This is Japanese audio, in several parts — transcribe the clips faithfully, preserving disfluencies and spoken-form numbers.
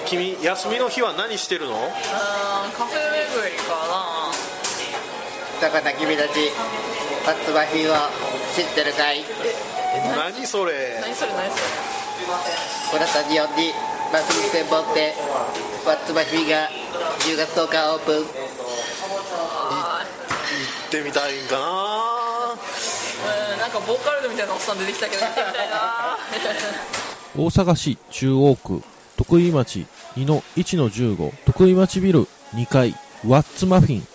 君休みの日は何してるの？ うーん、カフェ巡りかな。 だから君たち発売品を知ってるかい？ 何それ？ 何それ何それ。 このスタジオにマスミ専門店発売品がじゅうがつとおかオープン。行ってみたいんかな。 うん、なんかボーカロイドみたいなおっさん出てきたけど行ってみたいな。 大阪市中央区徳井町 にのいちのじゅうご 徳井町ビルにかいワッツマフィン。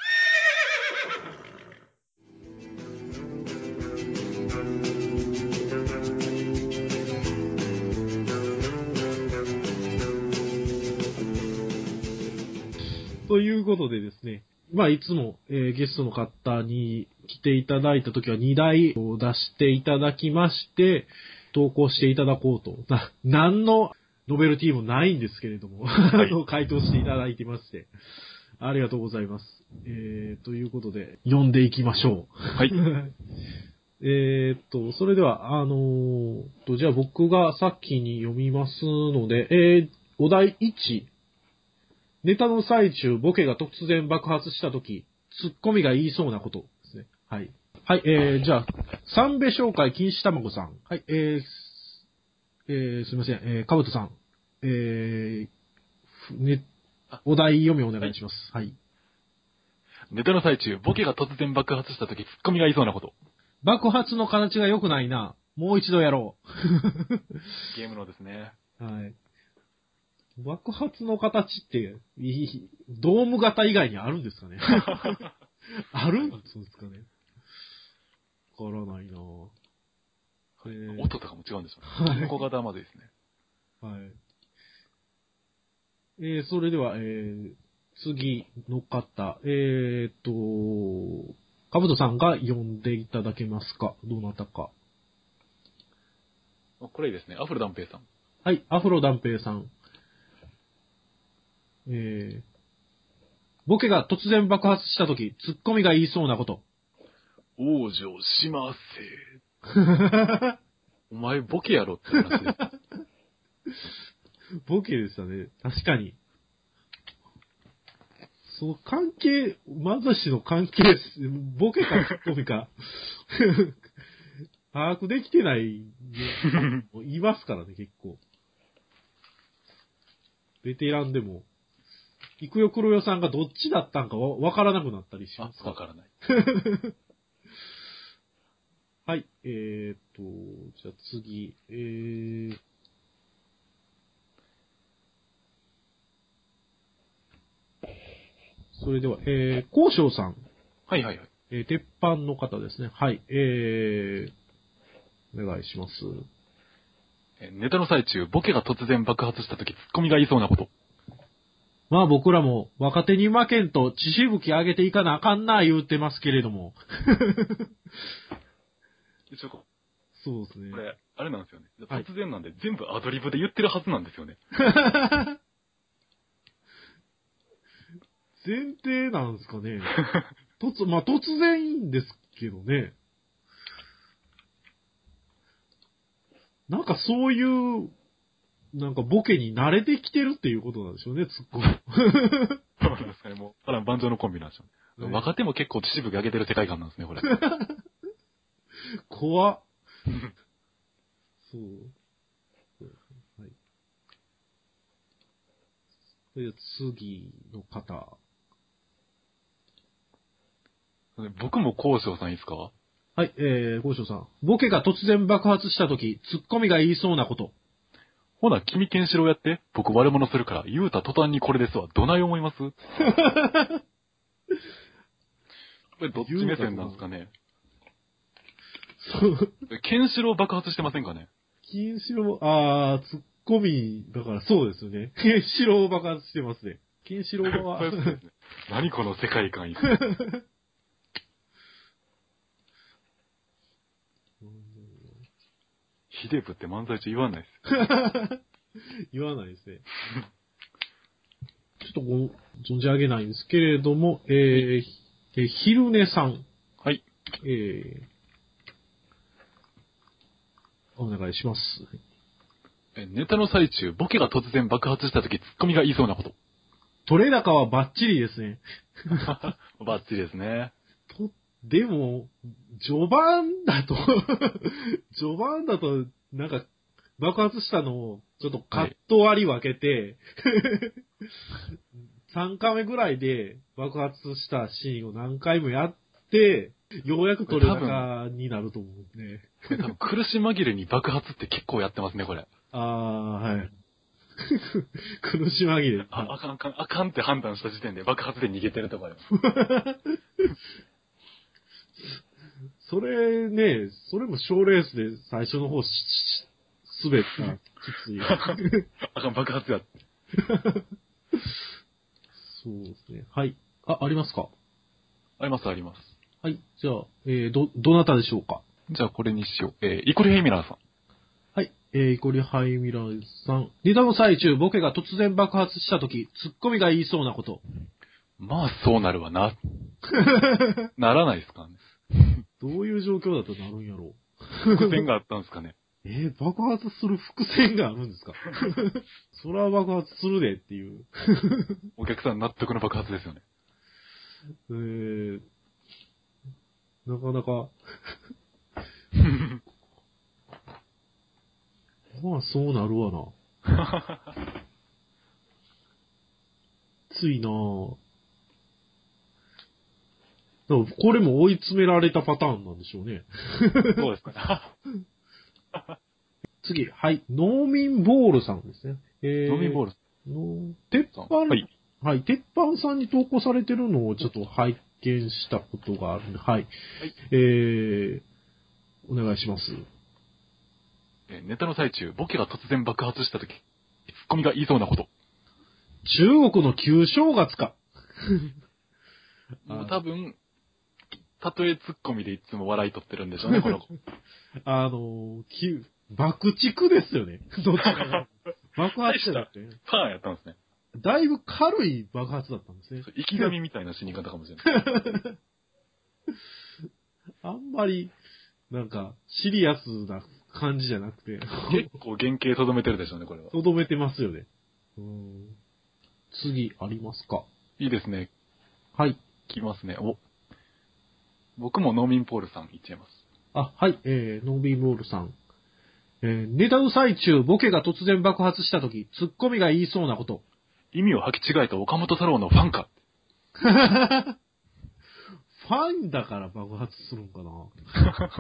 ということでですね、まあいつも、えー、ゲストの方に来ていただいたときはにだいを出していただきまして、投稿していただこうと。な、何のノベルティもないんですけれども、はい、回答していただいてまして、ありがとうございます。えー、ということで、読んでいきましょう。 はい。 えーっと、それでは、あのー、と、じゃあ僕が先に読みますので、えー、お題いち。ネタの最中、ボケが突然爆発したとき、ツッコミが言いそうなことですね。はい。はい、えー、じゃあ、三部紹介、禁止卵さん。はい、えー、えー、すみません、えー、かぶとさん。えー、ね、お題読みお願いします。はい。はい、 ネタの最中、ボケが突然爆発したとき、ツッコミが言いそうなこと。 爆発の形が良くないな。もう一度やろう。 ゲームのですね。 はい。爆発の形って、ドーム型以外にあるんですかね。あるんですかね。わからないなぁ、 えー。音とかも違うんでしょうね。金庫型はまずいですね。 はい。えー、それでは、えー、次の方、えーっと、かぶとさんが読んでいただけますか？どなたか。 これいいですね。アフロダンペイさん。 はい、アフロダンペイさん。えー、ボケが突然爆発したとき、ツッコミが言いそうなこと。 往生しませ。お前ボケやろって話です。 ボケでしたね。確かに。その関係、漫才師の関係、ボケかツッコミか、把握できてないもいますからね、結構。ベテランでも。いくよ黒よさんがどっちだったんかわわからなくなったりしますか？ わからない。 はい、えーっと、じゃあ次、えー、それでは、えー、高翔さん。 はいはいはい。 えー、鉄板の方ですね。はい、えー、お願いします。 ネタの最中、ボケが突然爆発したとき、ツッコミが言いそうなこと。 まあ僕らも若手に負けんと血しぶき上げていかなあかんな言うてますけれども。 一応そうですね。 これ、あれなんですよね。突然なんで、はい、全部アドリブで言ってるはずなんですよね。 前提なんですかね。突、まあ突然いいんですけどね。なんかそういう、なんかボケに慣れてきてるっていうことなんでしょうね、ツッコミ。 そうなんですかね、もう。ただ万丈のコンビなんですよね。ね、若手も結構血しぶき上げてる世界観なんですね、これ。 怖っ。そう。はい。それで次の方。 僕も高翔さんいいですか？ はい、えー、高翔さん。ボケが突然爆発したとき、ツッコミが言いそうなこと。 ほな、君ケンシロウやって。僕悪者するから、言うた途端にこれですわ。どない思います？これどっち目線なんですかね？ケンシロウ爆発してませんかね？ ケンシロウ、あー、ツッコミ、だからそうですよね。ケンシロウ爆発してますね。ケンシロウは。 そうですね。何この世界観いいですね。ヒデブって漫才中言わないです。 言わないですね。ちょっとご存じ上げないんですけれども、えー、えー、昼寝さん。 はい。 えー、お願いします。 えネタの最中、ボケが突然爆発した時、ツッコミが言いそうなこと。 取れ高はバッチリですね。 バッチリですね。 と、でも、序盤だと、序盤だと、なんか、爆発したのを、ちょっとカット割り分けて、さんカメぐらいで爆発したシーンを何回もやって、ようやく取れ高になると思うね。 これ多分苦し紛れに爆発って結構やってますね、これ。 ああ、はい。苦し紛れ。 あ、あかんあかん、あかんって判断した時点で爆発で逃げてるとかよ。 それね、それも賞レースで最初の方し、し滑ったきつい。 あかん、爆発や。 そうですね。はい。あ、ありますか？ あります、あります。 はい。じゃあ、えー、ど、どなたでしょうか？ じゃあこれにしよう。えー、イコリヘイミラーさん。 はい。えー、イコリハイミラーさん。ネタの最中、ボケが突然爆発したとき、ツッコミが言いそうなこと。 まあ、そうなるわな。ならないですかね。 どういう状況だとなるんやろう。伏線があったんですかね。 えー、爆発する伏線があるんですか？それは爆発するでっていう。 お客さん納得の爆発ですよね。 えー、なかなか。まあ、そうなるわな。ついなぁ。だからこれも追い詰められたパターンなんでしょうね。 そうですかね。 次、はい。農民ボールさんですね。えー、 農民ボールの鉄板、 はい。 はい。鉄板さんに投稿されてるのをちょっと拝見したことがあるんで、はい。はい、えー、お願いします。 ネタの最中、ボケが突然爆発したとき、ツッコミが言いそうなこと。 中国の旧正月か。 もう多分、たとえツッコミでいつも笑い取ってるんでしょうね、この子。 あの、旧、爆竹ですよね。どっちか。爆発じゃなくて。 パーンやったんですね。 だいぶ軽い爆発だったんですね。 生き神みたいな死に方かもしれない。 あんまり、なんか、シリアスな感じじゃなくて。 結構原型とどめてるでしょうね、これは。 とどめてますよね。うん。次、ありますか？ いいですね。 はい。 来ますね。お。僕も農民ポールさんいっちゃいます。 あ、はい、えー、ノービーボールさん。えー、ネタの最中、ボケが突然爆発したとき、ツッコミが言いそうなこと。 意味を履き違えた岡本太郎のファンか。 ファンだから爆発するんかな。 ちょ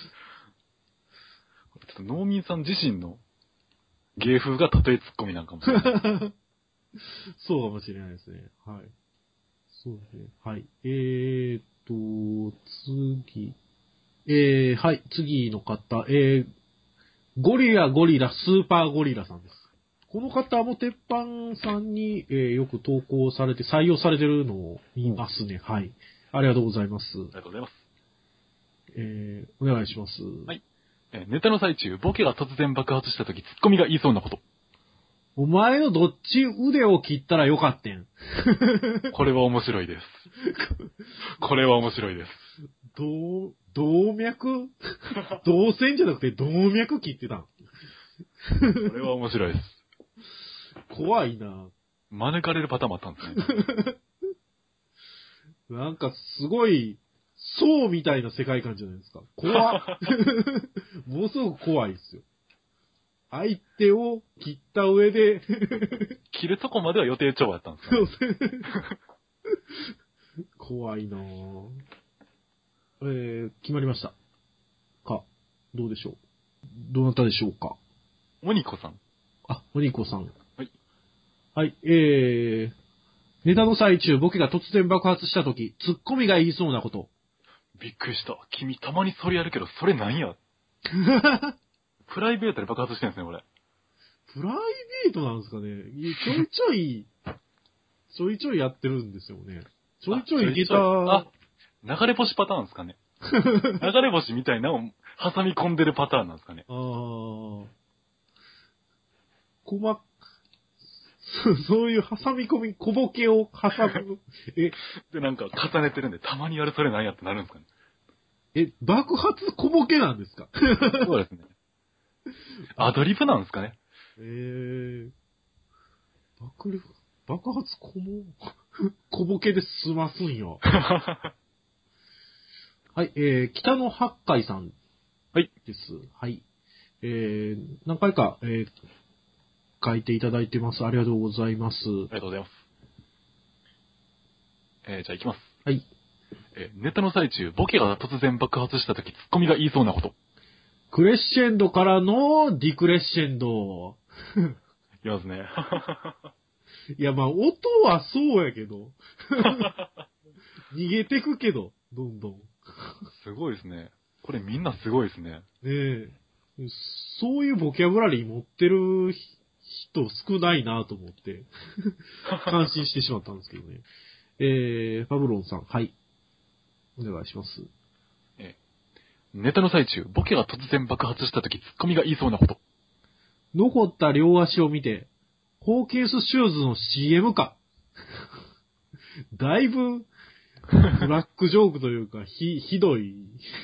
っと農民さん自身の芸風がたとえツッコミなんかもしれない。 そうかもしれないですね。はい。そうですね。はい。えーと、次。えー、はい、次の方。えー、ゴリラゴリラスーパーゴリラさんです。この方も鉄板さんに、えー、よく投稿されて採用されてるのを見ますね。はい。ありがとうございます。 ありがとうございます。 えー、お願いします。 はい。えー、ネタの最中、ボケが突然爆発したとき、ツッコミが言いそうなこと。 お前のどっち腕を切ったらよかってん。 これは面白いです。これは面白いです。 動、動脈動線じゃなくて動脈切ってたん。 これは面白いです。 怖いな。 招かれるパターンもあったんですね。 なんかすごい、そうみたいな世界観じゃないですか。怖っ。ものすごく怖いですよ。相手を切った上で切るとこまでは予定調和やったんですか、ね、 怖いなぁ。えー、決まりました。か、どうでしょう。どなたでしょうか。 モニコさん。 あ、モニコさん。 はい。 はい、えー、ネタの最中、ボケが突然爆発したとき、ツッコミが言いそうなこと。 びっくりした。君たまにそれやるけど、それなんやプライベートで爆発してるんですね、これ。 プライベートなんですかね。ちょいちょい、ちょいちょいやってるんですよね。ちょいちょいゲター。 あ、流れ星パターンですかね。流れ星みたいなのを挟み込んでるパターンなんですかね。 ああ。細か、そういう挟み込み、小ボケを挟む。え、 で、なんか重ねてるんで、たまにやるそれなんやってなるんですかね。 え、爆発小ボケなんですか？ そうですね。アドリブなんですかね。 えー、爆力、爆発こも、小ボケで済ますんよ。はい、えー、北野八海さんです。 はい。 はい。えー、何回か、えー、書いていただいてます。ありがとうございます。 ありがとうございます。えー、じゃあ行きます。 はい。 えー、ネタの最中、ボケが突然爆発したとき、ツッコミが言いそうなこと。 クレッシェンドからのディクレッシェンド。 言いますね。 いや、まあ、音はそうやけど。逃げてくけど、どんどん。 すごいですね。これみんなすごいですね。 ねえ。そういうボキャブラリー持ってる人少ないなと思って、感心してしまったんですけどね。えー、ファブロンさん、はい。お願いします。 えー、ネタの最中、ボケが突然爆発したとき、ツッコミが言いそうなこと。 残った両足を見て、ホーキンスシューズの シーエム か。だいぶ、ブラックジョークというか、ひ、ひどい。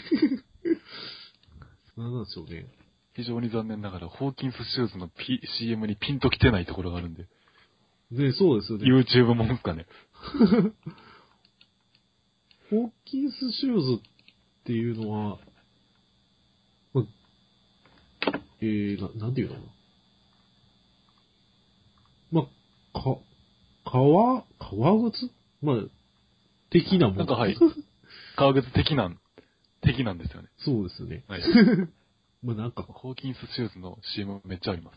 なんなんでしょうね。 非常に残念ながら、ホーキンスシューズの、P、シーエム にピンと来てないところがあるんで。 ね、そうですよね。 YouTube もんすかね。 ホーキンスシューズっていうのは、ま、えー、な、なんていうのかな。ま、か、革、革靴まあ、的なもん。 なんかはい。革靴的なん、的なんですよね。 そうですよね。 はい。 まあなんか。 ホーキンスシューズの シーエム めっちゃあります。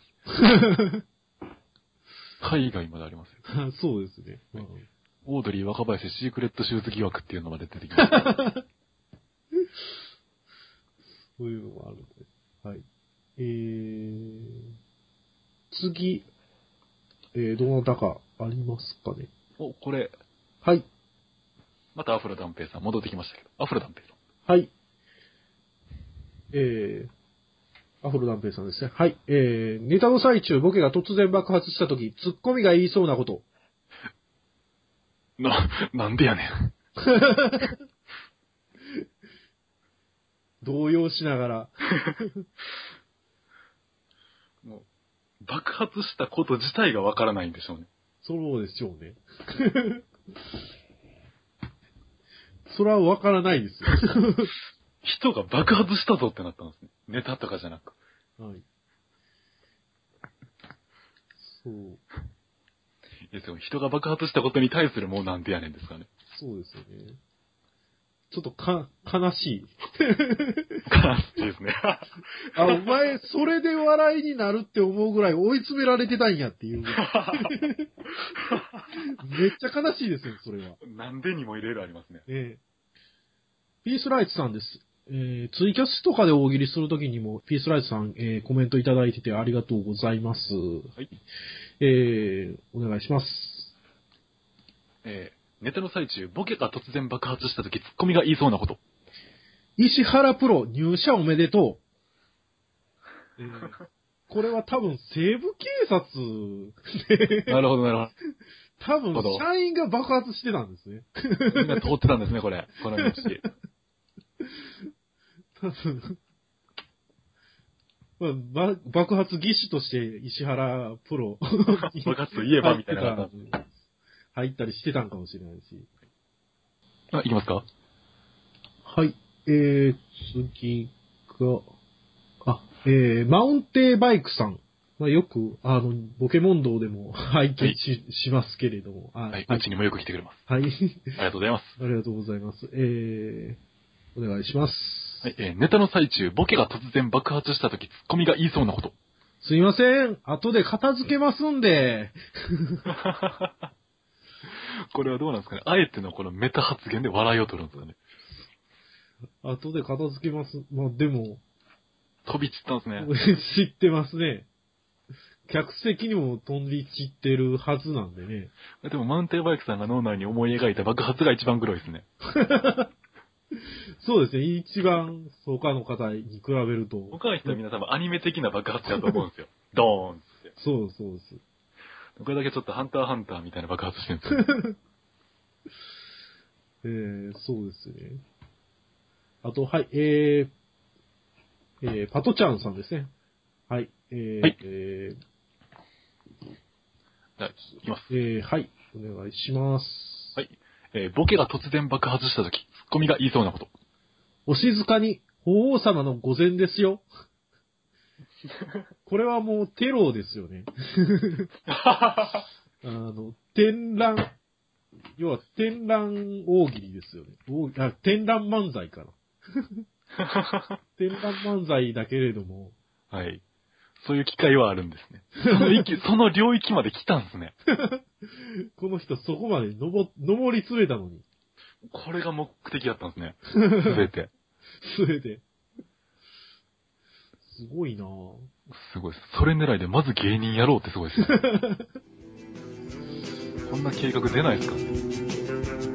海外までありますよ。 そうですね。 はい、オードリー若林シークレットシューズ疑惑っていうのまで出てきます。 そういうのもあるんで。はい。えー、次、えー、どなたかありますかね。 お、これ。 はい。 またアフロ断平さん戻ってきましたけど。アフロ断平さん。 はい。えー、アフロ断平さんですね。はい。えー、ネタの最中、ボケが突然爆発したとき、ツッコミが言いそうなこと。 な、なんでやねん。 動揺しながら。 もう、爆発したこと自体がわからないんでしょうね。 そうでしょうね。それはわからないですよ。 人が爆発したぞってなったんですね。ネタとかじゃなく。 はい。そう。 ですよ。人が爆発したことに対するもうなんでやねんですかね。 そうですよね。ちょっとか、悲しい。 悲しいですね。 あ、お前、それで笑いになるって思うぐらい追い詰められてたんやっていう。めっちゃ悲しいですよ、それは。 なんでにもいろいろありますね。 ええ。ピースライツさんです。えー、ツイキャスとかで大喜利するときにも、ピースライツさん、えー、コメントいただいててありがとうございます。 はい。 えー、お願いします。 えー、ネタの最中、ボケが突然爆発したとき、ツッコミが言いそうなこと。 石原プロ入社おめでとう。えー、これは多分西部警察でなるほど、なるほど。 多分社員が爆発してたんですね。 みんな通ってたんですね、これ。この道。 多分、まあ、爆発技師として石原プロ爆発といえばみたいな方入ったりしてたんかもしれないし。 あ、いきますか？ はい。えー、次が、あ、えー、マウンテンバイクさん。まあ、よく、あの、ボケモン道でも拝見し、はい、しますけれども。 はい、うちにもよく来てくれます。 はい。ありがとうございます。 ありがとうございます。えー、お願いします。 はい、えー、ネタの最中、ボケが突然爆発したとき、ツッコミが言いそうなこと。 すいません。後で片付けますんで。 これはどうなんですかね。あえてのこのメタ発言で笑いを取るんですかね。 後で片付けます。まあ、でも。 飛び散ったんですね。 知ってますね。客席にも飛び散ってるはずなんでね。 でもマウンテンバイクさんが脳内に思い描いた爆発が一番グロいですね。 そうですね。一番他の方に比べると。 他の人はみんな多分アニメ的な爆発だと思うんですよ。ドーンって。 そうそうです。 これだけちょっとハンターハンターみたいな爆発してるんですよ。 えー、そうですね。あと、はい、えー、えー、パトちゃんさんですね。はい。えー、 はい、 えー、 じゃあ、いきます。 えー、はい。お願いします。 はい。えーボケが突然爆発したとき、ツッコミが言いそうなこと。 お静かに、法皇様の御前ですよ。これはもうテロですよね。あの、天覧、要は天覧大喜利ですよね。大あ天覧漫才かな。天覧漫才だけれども。 はい。そういう機会はあるんですね。その域、その領域まで来たんですね。 この人そこまで登、登り詰めたのに。 これが目的だったんですね。すべて。 すべて。すごいなぁ。 すごいです。それ狙いでまず芸人やろうってすごいですね。こんな計画出ないですかね。